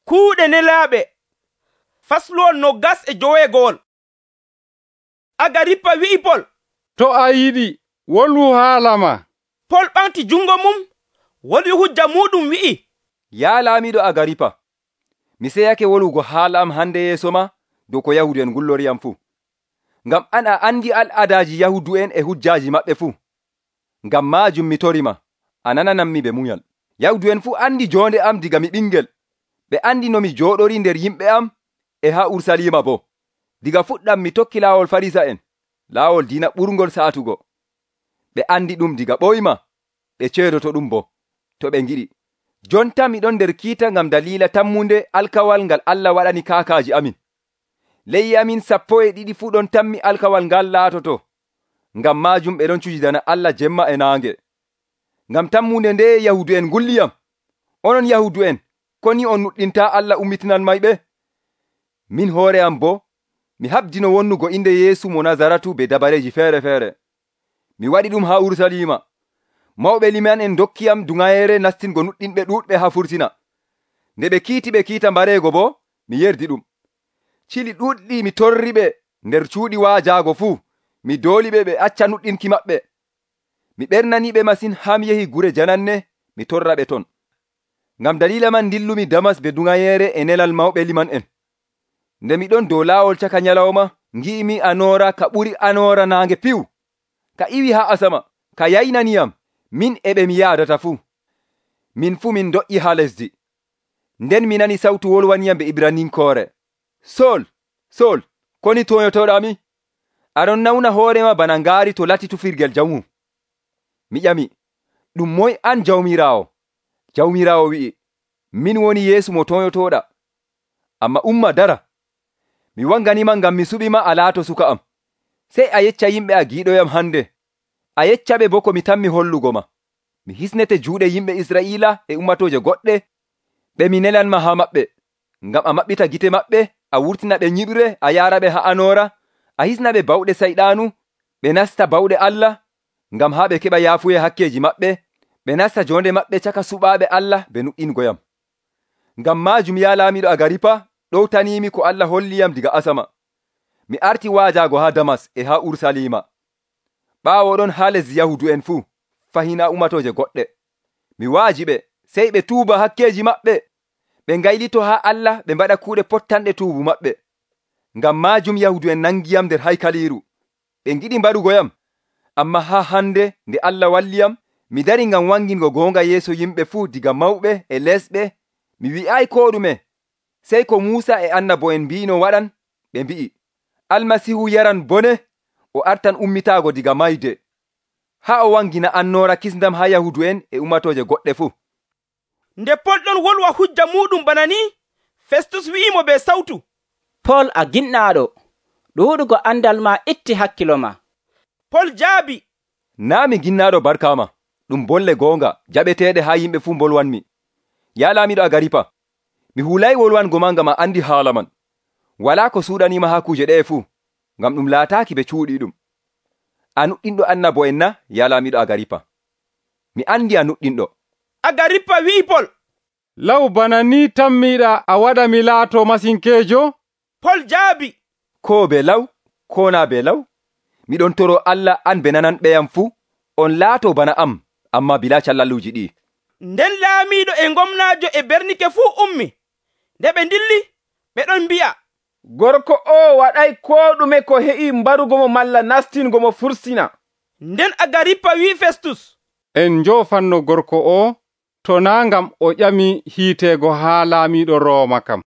Kuuɗe nelaaɓe fasluwol 29. Agaripa wi'i Pol, to a yiɗi wolwu haala ma. Pol ɓamti jungo mum, wolwi hujja muɗum wi'i, Ya laamiɗo Agaripa, mi seyake wolwugo haala am hande yeeso ma dow ko Yahudu en gulloriyam fuu. Ngam an a andi al'adaji Yahudu en e hujjaji maɓɓe fuu. Ngam majum mi torima, a nananammi be munyal. Yahudu en fuu andi jonde am diga mi ɓingel. Ɓe andi no mi joɗori nder yimɓe am e ha Ursalima bo. Diga fuɗɗam mi tokki laawol Farisa en, laawol diina ɓurgol saatugo. Ɓe andi ɗum diga ɓoyma, ɓe ceedoto ɗum bo, to ɓe ngiɗi. Jonta miɗon nder kiita ngam dalila tammunde alkawal ngal Allah waɗani kaakaji amin. Leyyi amin 12 fuu ɗon tammi alkawal ngal laatoto. Ngam majum ɓe ɗon cujidana Allah jemma e naange. Ngam tammunde nde Yahudu en gulliyam. Onon Yahudu en, koni on nuɗɗinta Allah ummitinan mayɓe? Min hoore am bo, mi habdino wonnugo inde Yeesu mo Nazaratu be dabareji feere-feere. Mi waɗi ɗum ha Ursalima. Mawɓe liman en dokkiyam dungayere nastingo nuɗɗinɓe ɗuɗɓe ha furtina. Nde ɓe kiita mbareego bo, mi yerdi ɗum. Cili ɗuɗɗi mi torri ɓe nder cuuɗi waajaago fuu, mi dooli ɓe acca nuɗɗinki maɓɓe. Mi ɓernani ɓe masin ha mi yehi gure jananne, mi torra ɓe ton. Ngam dalila man dillumi Damas be dungayere e nelal mawɓe liman en. Nde miɗon dow laawol caka nyalawma, ngi'imi anoora ka ɓuri anoora naange piw, ka iwi ha asama, ka yaynaniyam, min e ɓe mi yaadata fuu. Min fuu min do'i ha lesdi. Nden mi nani sawtu wolwaniyam be Ibraninkoore. Sol, Sol, koni toyotoɗami? Aɗon nawna hoorema bana ngaari to lati tufirgel jamu. Mi ƴami, ɗum moy an jawmirawo? Jawmirawo wi'i, min woni Yeesu mo toyotoɗa. Amma umma dara. Mi wanganima ngam mi suɓima a laato suka am. Sey a yecca yimɓe a giiɗoyam hande. A yecca ɓe bo ko mi tammi hollugo ma. Mi hisnete juuɗe yimɓe Israila e ummatoje goɗɗe, ɓe mi nelanma ha maɓɓe. Ngam a maɓɓita gite maɓɓe, a wurtina ɓe nyiɓre, a yara ɓe ha anoora, a hisna ɓe bawɗe sayɗanu, ɓe nasta bawɗe Allah, ngam ha ɓe keɓa yaafuye hakkeji maɓɓe, ɓe nasta jonde maɓɓe caka suɓaɓe Allah ɓe nuɗɗingoyam. Ngam majum ya laamiɗo Agaripa, ɗowtanimi ko Allah holliyam diga asama. Mi arti waajago ha Damas e ha Ursalima. Ɓaawo ɗon ha lesdi Yahudu en fuu, fahina ummatoje goɗɗe. Mi waaji ɓe, sey ɓe tuuba hakkeji maɓɓe, ɓe ngaylito ha Allah ɓe mbaɗa kuuɗe pottanɗe tuubu maɓɓe. Ngam majum Yahudu en nangiyam nder haykaliru. Ɓe ngiɗi mbaɗugoyam, amma ha hande nde Allah walliyam, mi dari ngam wangingo gonga yeeso yimɓe fuu diga mawɓe e lesɓe. Mi wi'ay ko ɗume, sey ko Muusa e annabo'en mbino waɗan. Ɓe mbi'i, Almasihu yaran bone, o artan ummitago diga mayde, ha o wangina annoora kisndam ha Yahudu en e ummatoje goɗɗe fuu. Nde Pol ɗon wolwa hujja muɗum bana ni, Festus wi'imo be sawtu, Pol a ginnaɗo, ɗuɗugo andal ma itti hakkilo ma. Pol jaabi, Na mi ginnaɗo barkama, ɗum bolle gonga jaɓeteɗe ha yimɓe fuu bolwanmi. Ya laamiɗo Agaripa, mi hulay wolwango ma ngam a andi haala man. Wala ko suuɗanima ha kuje ɗe fuu, ngam ɗum laataaki ɓe cuuɗi ɗum. A nuɗɗinɗo annabo en na, ya laamiɗo Agaripa? Mi andi a nuɗɗinɗo. Agaripa wi'i Pol, Law bana ni tammiɗa a waɗa mi laato masinkejo? Pol jaabi, Ko be law, ko na be law, miɗon toro Allah an be nananɓeyam fuu, on laato bana am, amma bila callalluji ɗi. Nden laamiɗo e gomnaajo e Bernike fuu ummi. Nde ɓe dilli, ɓe ɗon mbi'a, gorko o waɗay ko ɗume ko he'i mbarugomo malla nastingomo fursina. Nden Agaripa wi Festus, En jofanno gorko o, to na ngam o ƴami hiitego ha laamiɗo Rooma kam.